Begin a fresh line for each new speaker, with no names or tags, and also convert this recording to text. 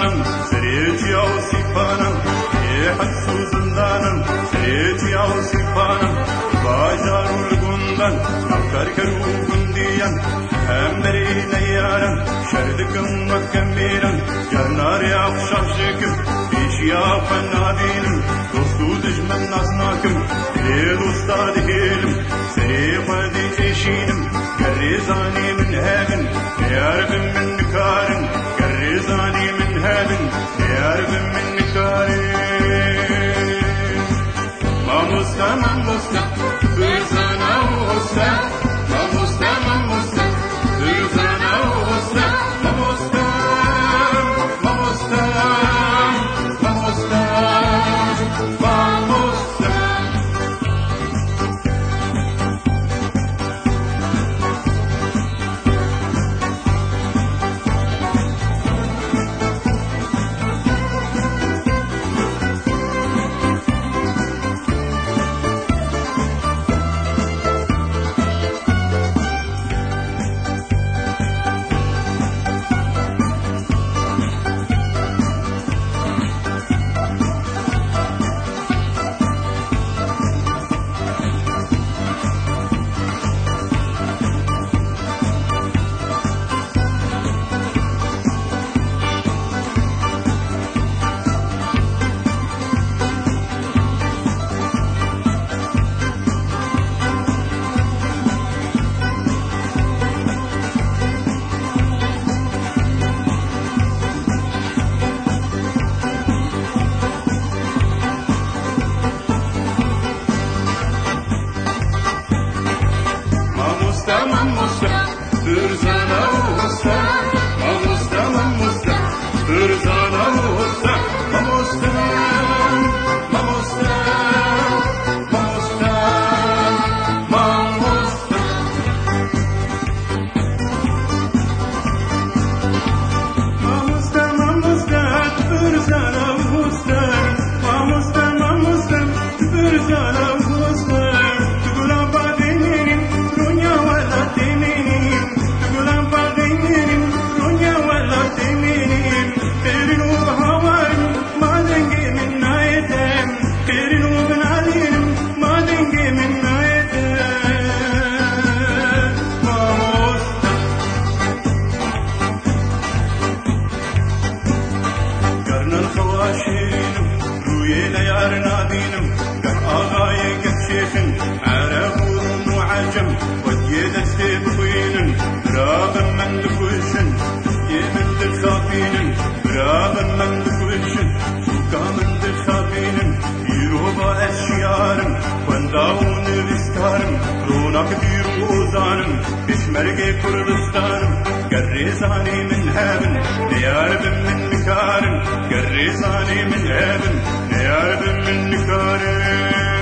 زندانم سريتي او سيفانم يحسو زندانم سريتي او سيفانم باجارو القندن نفكركرو قنديا هم برينا يارم شردكم وكميرا يرنار يا خشاشكم بيشيا فنادينم دوستو دجمن ناسناكم ليل استاد هيلم سريقا دي ايشينم كريزاني من هابن يارب من نكارن كريزاني من هابن يارب من نكارن ما مستا برزانا وغستا ما مستا برزانا وغستا ما مستا مرقي كردستان قريزاني من هابن نيارب من نكارن قريزاني من هابن نيارب من نكارن